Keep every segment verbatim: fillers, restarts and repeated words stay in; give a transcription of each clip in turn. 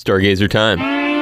Stargazer time.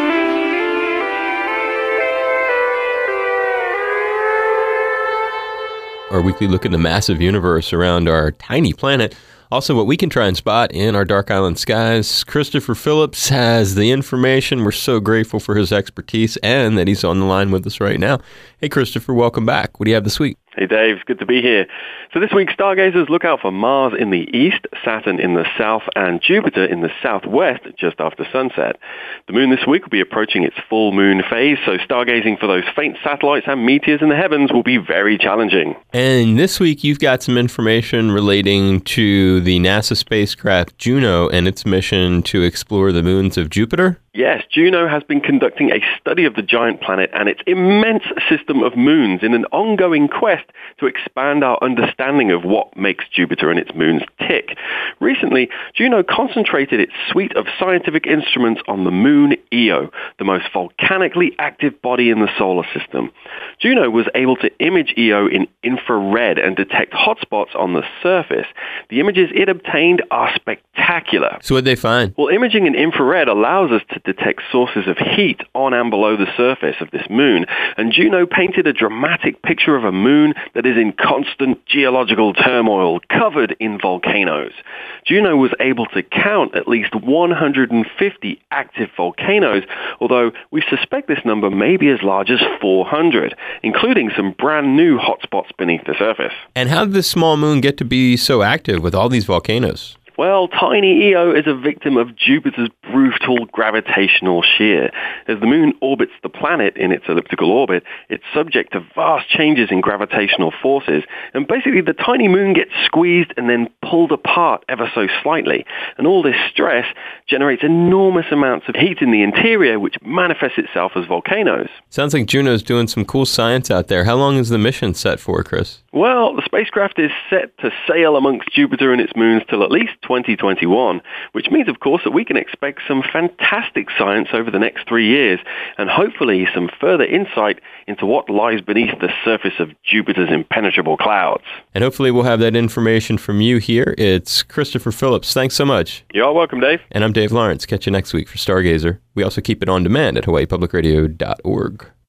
Our weekly look at the massive universe around our tiny planet. Also, what we can try and spot in our dark island skies. Christopher Phillips has the information. We're so grateful for his expertise and that he's on the line with us right now. Hey, Christopher, welcome back. What do you have this week? Hey, Dave. It's good to be here. So this week, stargazers look out for Mars in the east, Saturn in the south, and Jupiter in the southwest just after sunset. The moon this week will be approaching its full moon phase, so stargazing for those faint satellites and meteors in the heavens will be very challenging. And this week, you've got some information relating to the NASA spacecraft Juno and its mission to explore the moons of Jupiter? Yes, Juno has been conducting a study of the giant planet and its immense system of moons in an ongoing quest to expand our understanding of what makes Jupiter and its moons tick. Recently, Juno concentrated its suite of scientific instruments on the moon Io, the most volcanically active body in the solar system. Juno was able to image Io in infrared and detect hotspots on the surface. The images it obtained are spectacular. So what did they find? Well, imaging in infrared allows us to detect sources of heat on and below the surface of this moon, and Juno painted a dramatic picture of a moon that is in constant geological turmoil, covered in volcanoes. Juno was able to count at least one hundred fifty active volcanoes, although we suspect this number may be as large as four hundred, including some brand new hotspots beneath the surface. And how did this small moon get to be so active with all these volcanoes? Well, tiny Io is a victim of Jupiter's brutal gravitational shear. As the moon orbits the planet in its elliptical orbit, it's subject to vast changes in gravitational forces, and basically the tiny moon gets squeezed and then pulled apart ever so slightly. And all this stress generates enormous amounts of heat in the interior, which manifests itself as volcanoes. Sounds like Juno's doing some cool science out there. How long is the mission set for, Chris? Well, the spacecraft is set to sail amongst Jupiter and its moons till at least twenty twenty-one, which means, of course, that we can expect some fantastic science over the next three years and hopefully some further insight into what lies beneath the surface of Jupiter's impenetrable clouds. And hopefully we'll have that information from you here. It's Christopher Phillips. Thanks so much. You're welcome, Dave. And I'm Dave Lawrence. Catch you next week for Stargazer. We also keep it on demand at Hawaii Public Radio dot org.